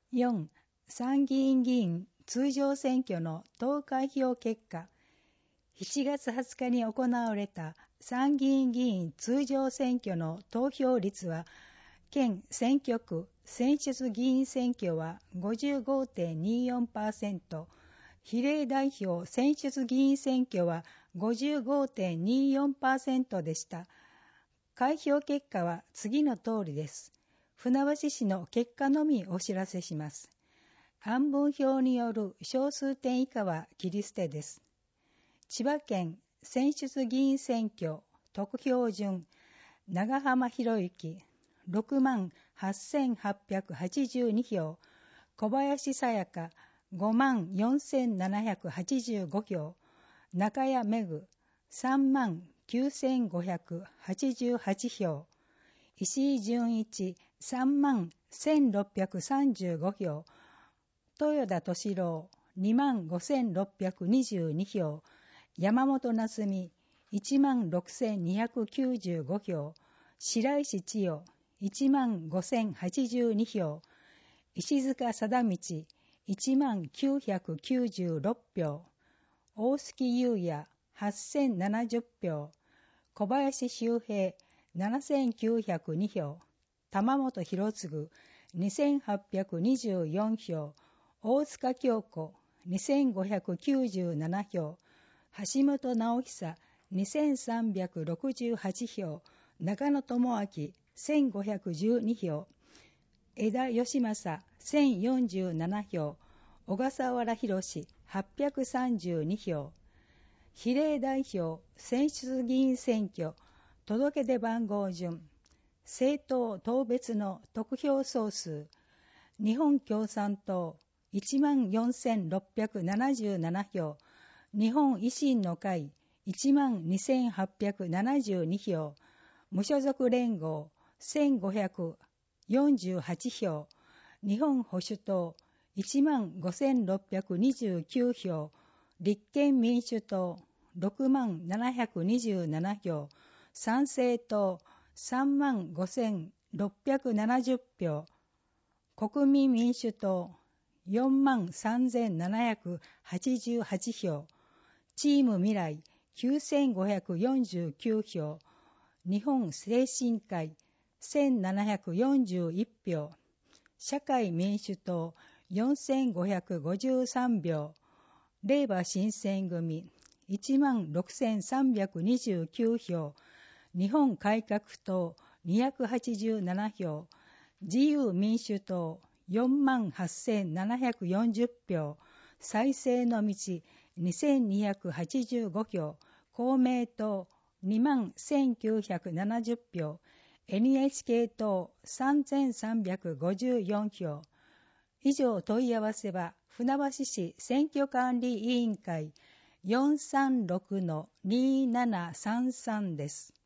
4. 参議院議員通常選挙の投開票結果。7月20日に行われた参議院議員通常選挙の投票率は、県選挙区選出議員選挙は 55.24%、比例代表選出議員選挙は 55.24% でした。開票結果は次の通りです。船橋市の結果のみお知らせします。案分票による小数点以下は切り捨てです。千葉県選出議員選挙得票順、長浜博之68,882 票、小林さやか54,785 票、中谷めぐ39,588 票、石井純一31,635 票、豊田敏郎25,622 票、山本夏美16,295 票、白石千代15,082 票、石塚貞道10,996 票、大月優也8,070 票、小林周平7,902 票、玉本博次2,824 票、大塚京子2,597 票、橋本直久2,368 票、中野智明1,512票、枝義正1,047票、小笠原博832票、比例代表選出議員選挙届け出番号順、政党党別の得票総数、日本共産党14,677 票、日本維新の会12,872 票、無所属連合1,548 票、日本保守党15,629 票、立憲民主党67,727 票、参政党35,670 票、国民民主党43,788 票、チーム未来9,549 票、日本精神科医1,741票、社会民主党4,553票、れいわ新選組16,329 票、日本改革党287票、自由民主党48,740 票、再生の道2,285 票、公明党21,970 票、NHK 党3,354 票。以上問い合わせは船橋市選挙管理委員会436-2733です。